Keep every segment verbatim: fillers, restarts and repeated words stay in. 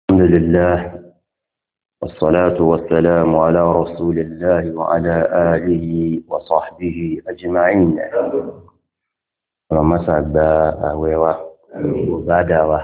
الحمد لله والصلاة والسلام على رسول الله وعلى آله وصحبه أجمعين. رمسا با أويوا وبادوا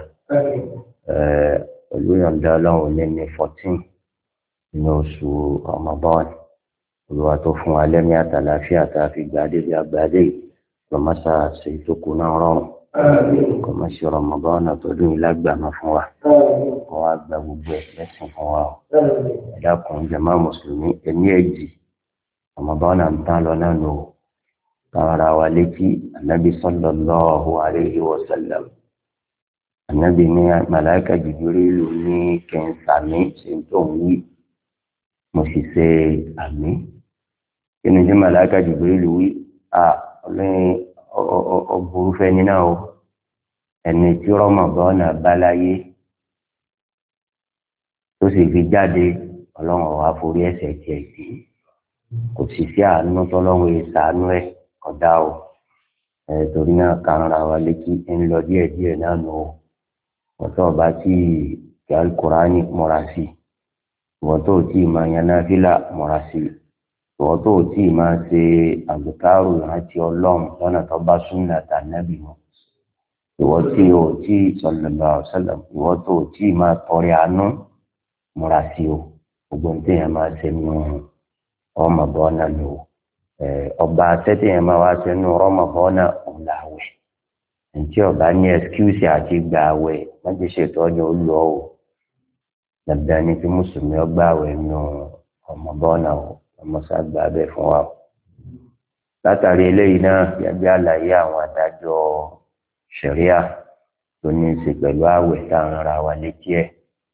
olùyàn dálọ́hùn lẹ́ni fourteen ní oṣù Ramadan olùwà tó fún wa lẹ́ni àtàlàfíà tá a fi gbàdé bí agbádé rọmọsà ṣe tó kù náà rọrùn kọmọṣẹ Ramadan àtọdún ìlágbàmọ fún wa kọ wa gba gbogbo ẹ lẹ́sìn fún wa ẹ̀dá kan jàmá mùsùlùmí ẹni ẹjì Ramadan à ń tán lọ náà nù kára wa létí Ànábì sallallahu alayhi wa sallam. Ànábì ní màláíkà Jibrilu ní kẹsàmí ṣe tó ń wí mo sì ṣe àmì kí ni tí màláíkà Jibrilu wí à ọlọ́yin ọgbọ̀rú fẹ́ni náà o ẹni tí Ramadan bá láyé tó sì fi jáde ọlọ́run ọ̀wá forí ẹ̀ṣẹ̀ tiẹ̀ sí kò sì sí àánú tọ́lọ́run ìṣàánú ẹ̀ kódà o ẹ̀ torí náà kàrànra wa létí ń lọ díẹ̀díẹ̀ náà nù o wọ́n tó bá tí kí alukurani mọ́ra sí wọ́n tó tí máa yan náfìlà mọ́ra sí wọ́n tó tí máa ṣe àgbékárò láti ọlọ́run lọ́nà tó bá súnà tà nábì mọ́ ìwọ́n tí o tí sallallahu alaihi wasallam ìwọ́n tó tí máa tọrẹ àánú mọ́ra sí o gbogbo ní tẹ̀yàn máa ṣe nù Ramadan lò ọba tẹ́tẹ̀yàn máa wá ṣe nù Ramadan ọ̀làwẹ̀ ntí ọba ní ẹsikúùsì àti gbà àwẹ̀ wọn ti ṣètò ọjọ́ olú ọ o dandan ni kí mùsùlùmí ọgbà àwẹ̀ nù Ramadan o ọmọọsàgbà abẹ fún wa o látàrí eléyìí náà yàgbé àlàyé àwọn adájọ́ ṣẹríà tó ní í ṣe pẹ̀lú àwẹ̀ tá à ń ra wa létí ẹ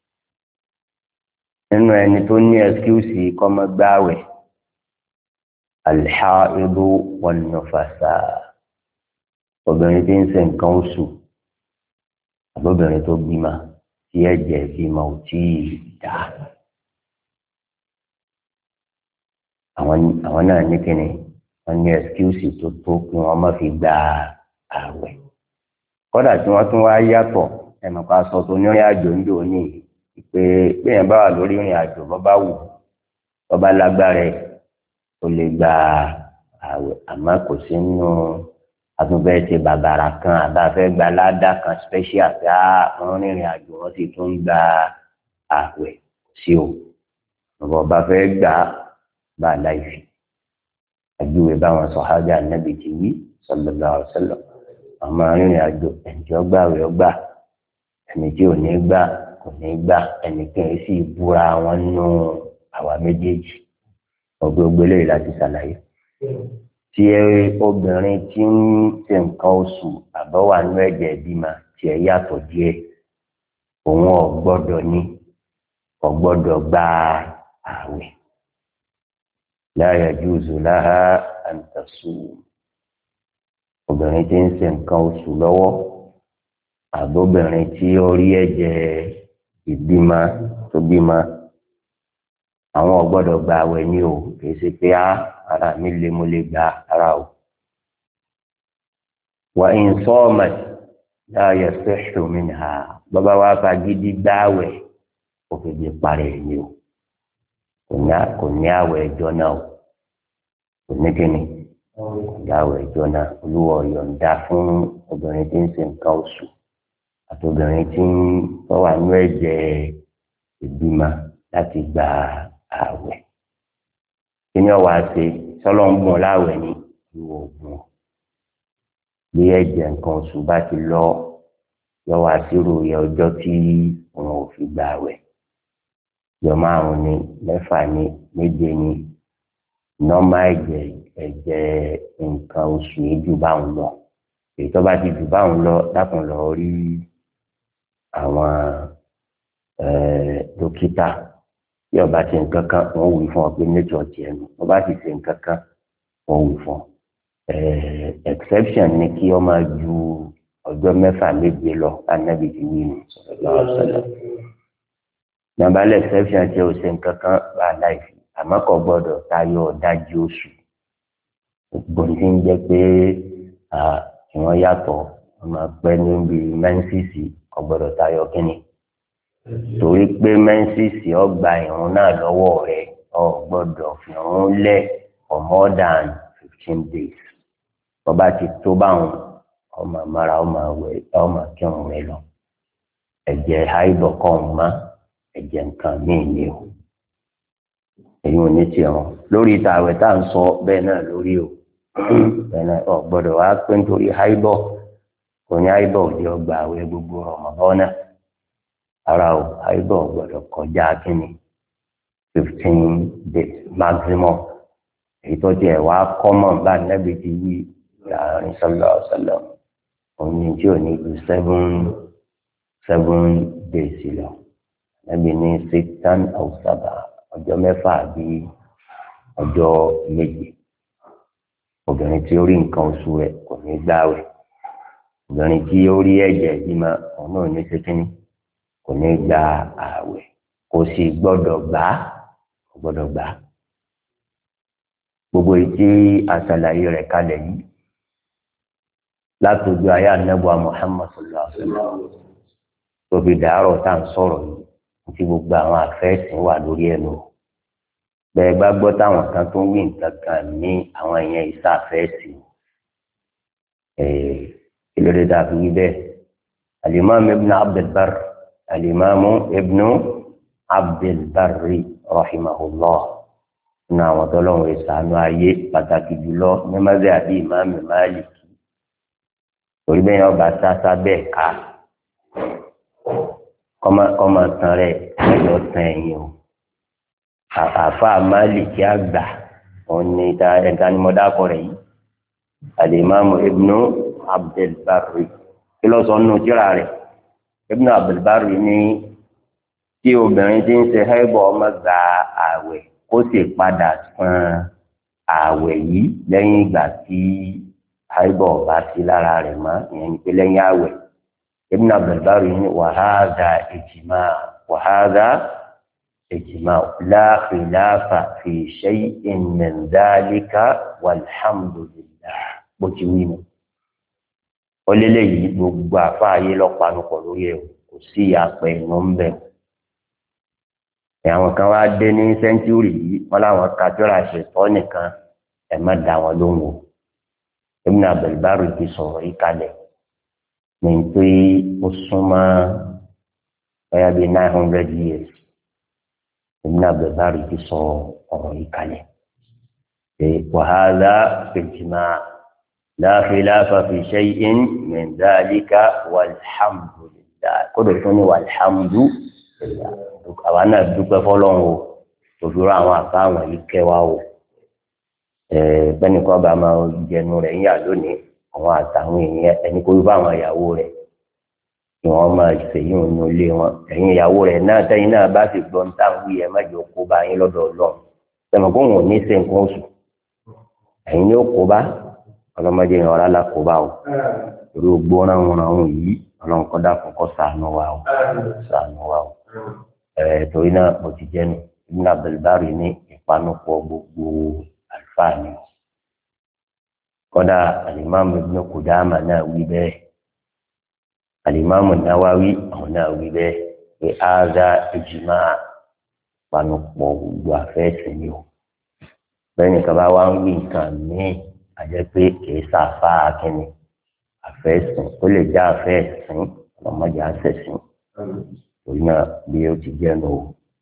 nínú ẹni tó ní ẹsikúùsì kọmọgbà àwẹ̀ al-haidu wan-nufasa obìnrin tí ń ṣe nǹkan oṣù àbóbìnrin tó bímọ tí ẹ̀jẹ̀ bímọ ò tí ì dá àwọn àwọn náà ní kíni wọn ní ẹsikúùsì tó tó kí wọn má fi gba ààwẹ̀ kódà tí wọn tún wá yàtọ̀ ẹnìkan aṣọ tó nírìn àjò ń dò ní pé bẹ́ẹ̀ bá wà lórí ìrìn àjò bọ́ bá wù bọ́ bá lágbára ẹ̀ ó lè gba ààwẹ̀ àmọ́ kò sí nínú àtúnfẹ́ ṣe bàbàrà kan àbáfẹ́ gba ládà kan special pé àwọn rìnrìn àjò wọn sì tún gba àwẹ̀ sí o ọ̀bọ̀ ọba fẹ́ gbà bá láìfi àjúwe báwọn sọ̀hájà Nábì ti wí sallallahu alaihi wasallam àwọn rìnrìn àjò ẹ̀ǹtí ọgbà rẹ̀ ọgbà ẹni tí ò ní gbà kò ní gbà ẹnìkan sì búra wọn nù àwa méjèèjì ọgbẹ́gbẹ́lẹ́ yìí láti ṣàlàyé tí obìnrin tí ń ṣe nǹkan oṣù àbọ̀wà nínú ẹ̀jẹ̀ ìbímọ tí ẹ yàtọ̀ díẹ̀ òun ò gbọ́dọ̀ ní ò gbọ́dọ̀ gba ààwẹ̀ la yajuzu laha an tasum obìnrin tí ń ṣe nǹkan oṣù lọ́wọ́ àbọ̀bìnrin tí ó rí ẹ̀jẹ̀ ìbímọ tó bímọ àwọn ò gbọ́dọ̀ gba ààwẹ̀ ní o kì í ṣe pé á ara mi lè mo lè gba ara o. wà ń sọ ọmọ láàyè sẹ́ṣù mi nà bàbá wa fagídí gbáwẹ̀ kò fi di parẹ́ ni o kò ní àwẹ̀ ẹjọ́ náà o kò ní kíni kò ní àwẹ̀ ẹjọ́ náà olúwa yọ̀ǹda fún obìnrin tí ń ṣe nǹkan oṣù àti obìnrin tí ń wà nínú ẹ̀jẹ̀ ìbímọ láti gba àwẹ̀ kíni ọwọ àti sọlọ ń gbọn láwẹ̀ ní ìwọ ògùn bí ẹ̀jẹ̀ nǹkan oṣù bá ti lọ yọwọ àṣírò yẹ ọjọ́ tí wọn ò fi gbà àwẹ̀ yọ márùn ní mẹ́fà ní méje ní nọ́mà ẹ̀jẹ̀ ẹ̀jẹ̀ nǹkan oṣù yìí jù báwọn lọ èyí tó bá ti jù báwọn lọ dákun lọ rí àwọn dókítà tí ọba ti nǹkan kan wọn wí fún ọ pé nature tiẹ̀ nù ọba ti ṣe nǹkan kan wọn wí fún ọ exception ni kí ọ máa ju ọjọ́ mẹ́fà méje lọ Ànábì ti wí nù lọ́sọ̀lọ́ nàbàlẹ̀ exception tí o ṣe nǹkan kan bá láìsí àmọ́ kò gbọ́dọ̀ tayọ ọ̀dájú oṣù gbogbo tí ń jẹ́ pé wọ́n yàtọ̀ wọ́n máa pẹ́ níbi mẹ́ńsìsì kò gbọ́dọ̀ tayọ kínní torí pé mẹ́ńsìsì ọgbà ìrún náà lọ́wọ́ rẹ̀ ọ gbọ́dọ̀ fi ìrún lẹ̀ for more than fifteen days bọ́ba ti tó báwọn ọmọ mara ọmọ àwẹ̀ ọmọ kírun rẹ̀ lọ ẹ̀jẹ̀ àìbọ̀ kọ́ ọ̀hún mọ́ ẹ̀jẹ̀ nǹkan míì ni o èyí ò ní tiẹ̀ wọn lórí ìtàwẹ̀ tá à ń sọ bẹ́ẹ̀ náà lórí o bẹ́ẹ̀ náà ọ gbọ́dọ̀ wá pé nítorí àìbọ̀ kò ní àìbọ̀ òde ọgbà àwẹ̀ gbogbo Ramadan náà ara o àìbọ̀ gbọ́dọ̀ kọjá kínní fifteen days maximum èyí tó tiẹ̀ wá kọ́mọ̀ bá nẹ́bi ti wí láàrin sallallahu alaihi wasallam òní tí ò ní ju seven seven days lọ nẹ́bi ní sixteen or seven ọjọ́ mẹ́fà àbí ọjọ́ méje obìnrin tí ó rí nǹkan oṣù rẹ̀ kò ní gbààwẹ̀ obìnrin tí ó rí ẹ̀jẹ̀ bímọ òun náà ní sékínì kò ní gba ààwẹ̀ kò sì gbọ́dọ̀ gbà á kò gbọ́dọ̀ gbà á gbogbo ìtí àṣàlàyé rẹ̀ kalẹ̀ yìí látọjú ayé anábùa Muhammad sallallahu alaihi wasallam tóbi dàárọ̀ tá à ń sọ̀rọ̀ yìí tí gbogbo àwọn àfẹ́sìn wà lórí ẹnu bẹ́ẹ̀ bá gbọ́ táwọn kan tó ń wí nǹkan kan ní àwọn èèyàn ìsàfẹ́sìn ìlórí dàbí wí bẹ́ẹ̀ alimami ibn abdulbar alimami ibn abdulbari rahimahullah ní àwọn tó lọ́wọ́ ìsànú ayé pàtàkì jùlọ ní mazẹ́ àbí ìmáàmì máàlìkì torí bẹ́ẹ̀ yẹn ọba sáásá bẹ́ẹ̀ ká kọ́mọ tán rẹ̀ ẹ̀yọ́ tán ẹ̀yìn o àfa máàlìkì àgbà òun ní ẹ̀ka ni mo dákọ̀ rẹ̀ yìí alimami ibn abdulbari kí ló sọ nínú tírà rẹ̀ ibn abdulbari ní tí obìnrin ti ń ṣe hẹ́bọ̀ ọmọ gba ààwẹ̀ kó sì padà san ààwẹ̀ yìí lẹ́yìn ìgbà tí hẹ́bọ̀ bá sí lára rẹ̀ mọ́ ìyẹn ni pé lẹ́yìn ààwẹ̀ ibn abdulbari ní wàhádà ìjìmá wàhádà ìjìmá la khilafa fi shay'in min dhalika walhamdulillah bó ti wí nù ó lélẹ́yìí gbogbo àfáàyè lọ́panupọ̀ lórí ẹ̀ kò sí ìyàpẹ̀ ìmọ̀ ń bẹ̀ àwọn kan wá dé ní sẹ́ńtúrì yìí wọ́n láwọn kájọ́ra ṣètọ́ nìkan ẹ̀ má dá wọn lóhùn o Ibn Abdul Barri ti sọ̀rọ̀ yìí kalẹ̀ ní pé ó súnmọ́ bóyá bíi nine hundred years Ibn Abdul Barri ti sọ ọ̀rọ̀ yìí kalẹ̀ ṣe wa hadha ijma' la khilafa fi shay'in min dhalika walhamdulillah kódò tó ní walhamdulillah àwa náà dúpẹ́ fọlọ́run o òfurufú àwọn àfa àwọn yìí kẹwàá o bẹ́ẹ̀ni kọ́ bá máa jẹnu rẹ̀ ń yà lónìí àwọn àtàwọn èèyàn ẹni kó bá àwọn ìyàwó rẹ̀ kí wọ́n máa ṣèyí òun ní ilé wọn ẹ̀yin ìyàwó rẹ̀ náà tẹ́yìn náà bá sì gbọ́n táwọn wí ẹ̀ má jẹ́ kó bá yín lọ́dọ̀ ọlọ́run tẹ̀mọ̀ kó wọn ò ní ṣe nǹkan oṣù ẹ̀yin yóò kó bá ọlọ́mọdé yẹn ọ̀rá la kó bá o irú gbóná wọn àwọn yìí ọlọ́run kọ́ dákun kọ́ ṣàánú wa o ṣàánú wa o ẹ̀ torí náà mo ti jẹ́nu Ibn Abdul Barri ní ìpanupọ̀ gbogbo àlùfáà ni kọ́dà alimami Ibn Qudama náà wí bẹ́ẹ̀ alimami Nawawi àwọn náà wí bẹ́ẹ̀ pé áza ìjìmá ìpanupọ̀ gbogbo àfẹ́sìn ni o bẹ́ẹ̀ ni kaba wa ń wí nǹkan míì àjẹ́ pé kìí sáfà kínní àfẹ́sìn ó lè jẹ́ àfẹ́sìn ọlọ́mọdé àṣẹ̀sìn torí náà bí ó ti jẹ́ nù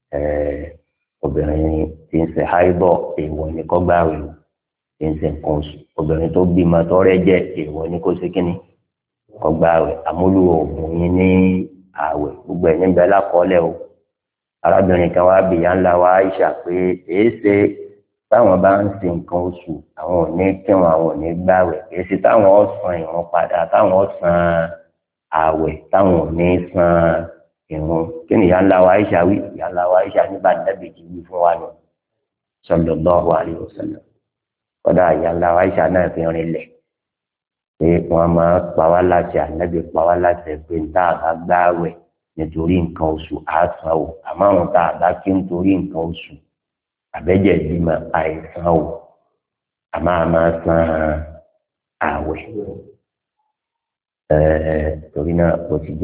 obìnrin tí ń ṣe háìbọ̀ èèwọ̀ ní kó gbààwẹ̀ o tí ń ṣe nǹkan oṣù obìnrin tó bímọ tó rẹ́jẹ̀ èèwọ̀ ní kó ṣe kínní kó gbààwẹ̀ àmúlò oògùn yín ní ààwẹ̀ gbogbo ẹ̀ níbẹ̀ lákọọ́lẹ̀ o arábìnrin kan wá bìyà ńlá wa Aisha pé èé ṣe táwọn bá ń ṣe nǹkan oṣù àwọn ò ní kírun àwọn ò ní gbààwẹ̀ èé ṣe táwọn ó san ìrun padà táwọn ó san ààwẹ̀ táwọn ò ní san ìrun kí ni ìyá ńlá wa Aisha wí ìyá ńlá wa Aisha nígbà dábì kì í wí fún wa nù sallallahu alaihi wasallam kódà ìyá ńlá wa Aisha náà fi rinlẹ̀ pé wọ́n máa pa wá láti ànábì pa wá láti pé ń tá àbá gbààwẹ̀ nítorí nǹkan oṣù àásán o àmọ́ àwọn tá àbá kí nítorí nǹkan oṣù àbẹ́jẹ̀ bímọ àìsàn o àmọ́ àmọ́ san ààwẹ̀ torí náà ó ti jẹ́ nu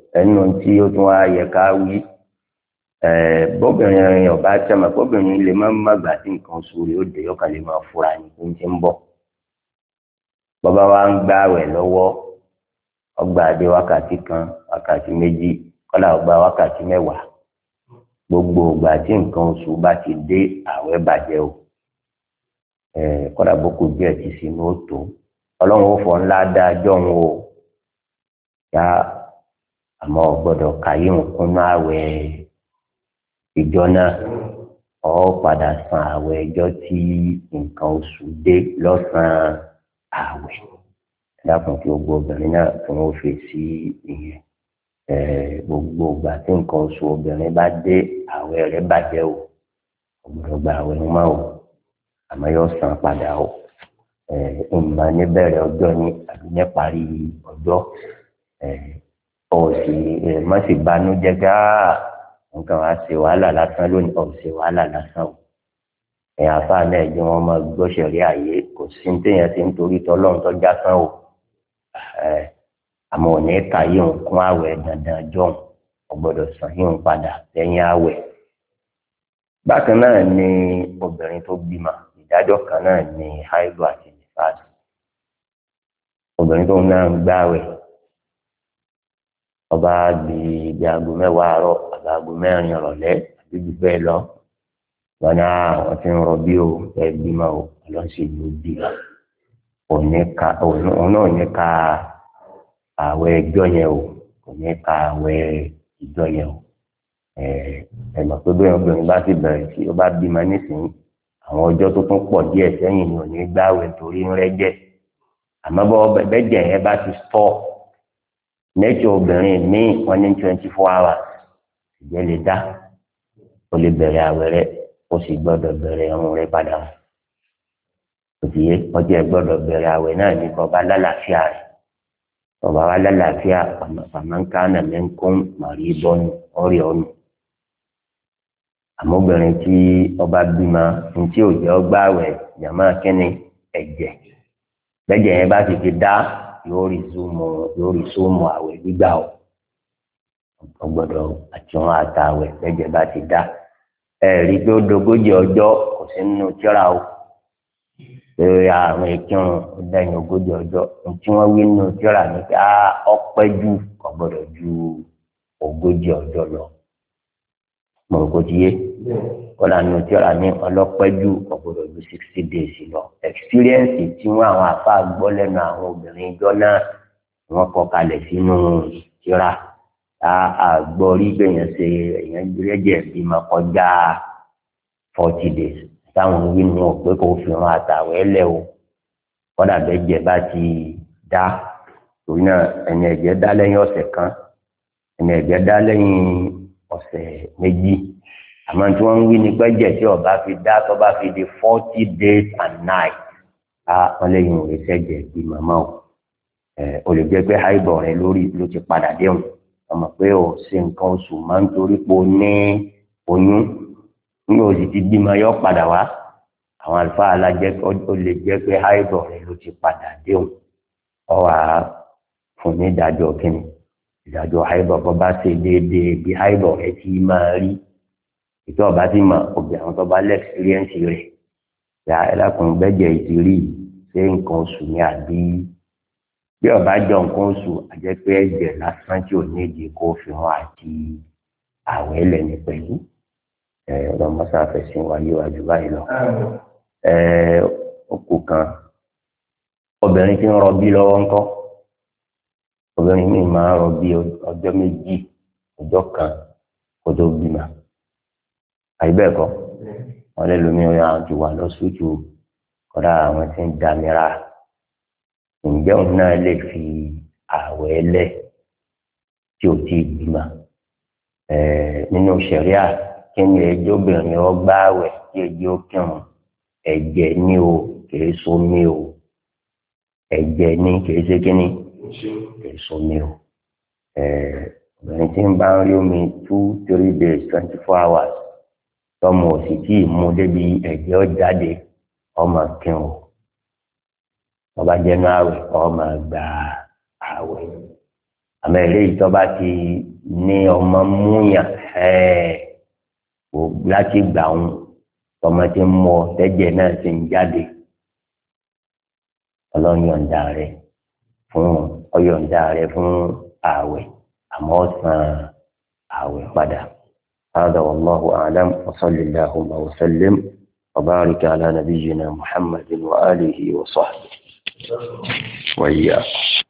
ẹnu tí ó tún wá yẹ ká wí bóbìnrin ọba tẹmọ bóbìnrin lè má má gbà tí nǹkan oṣù rẹ̀ ó dé ọkàn lè máa fura ní pé ń ti ń bọ̀ bàbá wa ń gbààwẹ̀ lọ́wọ́ ọgbà dé wákàtí kan wákàtí méjì kọ́dà ọgbà wákàtí mẹ́wàá gbogbo ìgbà tí nǹkan oṣù bá ti dé ààwẹ̀ bàjẹ́ o kọ́dà bókù díẹ̀ ti sinú ó tó ọlọ́run ó fọ ńlá dájọ́ ń o ya àmọ́ gbọ́dọ̀ kàyé nǹkan náà ààwẹ̀ ìjọ náà ọ padà san ààwẹ̀ ẹjọ́ tí nǹkan oṣù dé lọ́sàn-án ààwẹ̀ dákun tí gbogbo obìnrin náà tí wọ́n fèsì ìyẹn gbogbo ìgbà tí nǹkan oṣù obìnrin bá dé ààwẹ̀ rẹ̀ bàjẹ́ o ọgbọ́dọ̀ gba ààwẹ̀ wọn máa o àmọ́ yóò san padà o ìmọ̀ níbẹ̀rẹ̀ ọjọ́ ní àbí ní parí ọjọ́ ọ̀ sì má sì banújẹ́ gáà nǹkan wá ṣe wàhálà lásán lónìí ọ̀ ṣe wàhálà lásán o ẹ̀yà afá náà ẹ̀jẹ̀ wọn máa gbọ́sẹ̀rí àyè kò sí ní téèyàn ti ń torí tọ́lọ́run tó já sán o àmọ́ òní ẹ̀ka yìí ń kún àwẹ̀ dandan jọ̀hún ọgbọ́dọ̀ sàn yìí ń padà lẹ́yìn àwẹ̀. bákan náà ni obìnrin tó bímọ ìdájọ́ kan náà ni haidu àti nifas obìnrin tó náà ń gbààwẹ̀ ọba di ibi aago mẹ́wàá àárọ̀ àbí aago mẹ́rin ìrọ̀lẹ́ àbí jù bẹ́ẹ̀ lọ wọn ní àwọn tí ń rọbí o ẹ bímọ o ọlọ́sìn ló bí òní ka òun náà ní ka àwẹ̀ ẹjọ́ yẹn o kò ní ka àwẹ̀ ìjọ yẹn o ẹ mọ̀ pé bẹ́ẹ̀ obìnrin bá ti bẹ̀rẹ̀ sí ó bá bímọ nísìnyí àwọn ọjọ́ tó tún pọ̀ díẹ̀ sẹ́yìn ni ò ní gbààwẹ̀ torí ń rẹ́jẹ̀ àmọ́ bọ́ bẹ́jẹ̀ yẹn bá ti stọ̀ nẹ́tọ̀ obìnrin míì wọ́n ní twenty four hours ìjẹ́ lè dá o lè bẹ̀rẹ̀ àwẹ̀ rẹ̀ o sì gbọ́dọ̀ bẹ̀rẹ̀ ẹ̀rùn rẹ̀ padà òtìyé ọjọ́ ẹ̀ gbọ́dọ̀ bẹ̀rẹ̀ àwẹ̀ náà ní bọ́ba lálàáfíà rẹ̀ bọ́ba wa lálàáfíà pàmòǹkánà mẹ́ńkún màrí bọ́nu ọ̀rẹ́ ọ̀nù àmọ́bìnrin tí ọba bímọ ntí òjò ọgbà àwẹ̀ jàmá kínní ẹ̀jẹ̀ bẹ́jẹ̀ yẹn bá sì ti dá yóò rí súnmù yóò rí súnmù àwẹ̀ gbígbà o ọgbọ́dọ̀ àtiwọn àtàwẹ̀ bẹ́jẹ̀ bá ti dá ẹ rí i pé ó dogójì ọjọ́ kò sí nínú tíra o pé àwọn ìkírun ó dẹ́yìn ogójì ọjọ́ tí wọ́n wí nínú tíra ní pé á ọpẹ́ jù kò gbọ́dọ̀ ju ogójì ọjọ́ lọ mo rò kó ti yé kọ́lá nínú tíra ní ọlọ́pẹ́ jù kò gbọ́dọ̀ ju sixty days lọ experience tí wọ́n àwọn àfa gbọ́ lẹ́nu àwọn obìnrin ìjọ náà wọ́n kọ kalẹ̀ sínú tíra àgbọ̀ rí gbẹ̀yàn ṣe èèyàn rẹ́jẹ̀ bímọ kọjá forty days táwọn wínú wọn pé kò fi hàn àtàwẹ̀ lẹ̀ o kọ́dà bẹ́ẹ̀ jẹ́ bá ti dá torí náà ẹni ẹ̀jẹ̀ dá lẹ́yìn ọ̀sẹ̀ kan ẹni ẹ̀jẹ̀ dá lẹ́yìn ọ̀sẹ̀ méjì àmọ́ tí wọ́n ń wí ní pẹ́jẹ̀ tí ọba fi dá tó bá fi di forty days and nights á wọ́n lẹ́yìn òwe sẹ́jẹ̀ bí màmá o ẹ̀ o lè jẹ́ pé háìbọ̀ rẹ lórí ló ti padà déhùn ọmọ pé o ṣe nǹkan oṣù máa ń torí pé o ní oyún ní o sì ti bímọ yọ padà wá àwọn àlùfáà alájẹ ó lè jẹ́ pé háìbọ̀ rẹ ló ti padà déhùn ọ wà fún ní ìdájọ́ kínní ìdájọ́ háìbọ̀ bọ́ bá ṣe déédéé bí háìbọ̀ rẹ ti máa rí ìtọ́ ọba ti mọ òbí àwọn tó bá lẹ́ẹ̀sìrìẹ́ǹsì rẹ̀ ya ẹlẹ́kùnrin gbẹ́jẹ̀ ìtìrí ṣé nǹkan oṣù ni àbí bí ọba jọ nǹkan oṣù àjẹ́ pé ẹ̀jẹ̀ lásán tí ò ní èdè kó fi hàn àti àwẹ̀ ẹlẹ́ni pẹ̀lú ọlọ́mọṣá fẹ̀sìn wáyé wájú báyìí lọ. òkú kan obìnrin tí ń rọbí lọ́wọ́ ńkọ́ obìnrin mi máa ń rọbí ọjọ́ méjì ọjọ́ kan kó tó bímọ àyíbẹ̀kọ́ wọn lè lómi ọ̀yà àti wà lọ́sùtù kọ́dà àwọn tí ń damira ǹjẹ́ òun náà lè fi ààwẹ̀ ẹlẹ́ tí ò tí ì bímọ nínú ṣẹ̀ríà kí ni ẹjọ́ obìnrin ọgbà ààwẹ̀ tí ẹjọ́ kírun ẹ̀jẹ̀ ní o kìí sómi o ẹ̀jẹ̀ ní kìí ṣe kíní kìí sómi o obìnrin tí ń bá ń rí omi two three days twenty four hours tọmọ òsì tí ìmú débi ẹ̀jẹ̀ ọ̀jáde ọmọ kírun ọba jẹnu àwẹ̀ ọmọ gba àwẹ̀ àmọ́ eléyìí tó bá ti ní ọmọ múyàn ẹ̀ kò láti gbà ń tọmọ tí ń mú ọ tẹ́jẹ̀ náà ti ń jáde ọlọ́yọ̀ǹda rẹ̀ fún ọyọ̀ǹda rẹ̀ fún ààwẹ̀ àmọ́ san ààwẹ̀ padà. هذا والله أعلم وصلى اللهم وسلم وبارك على نبينا محمد وآله وصحبه وإياكم.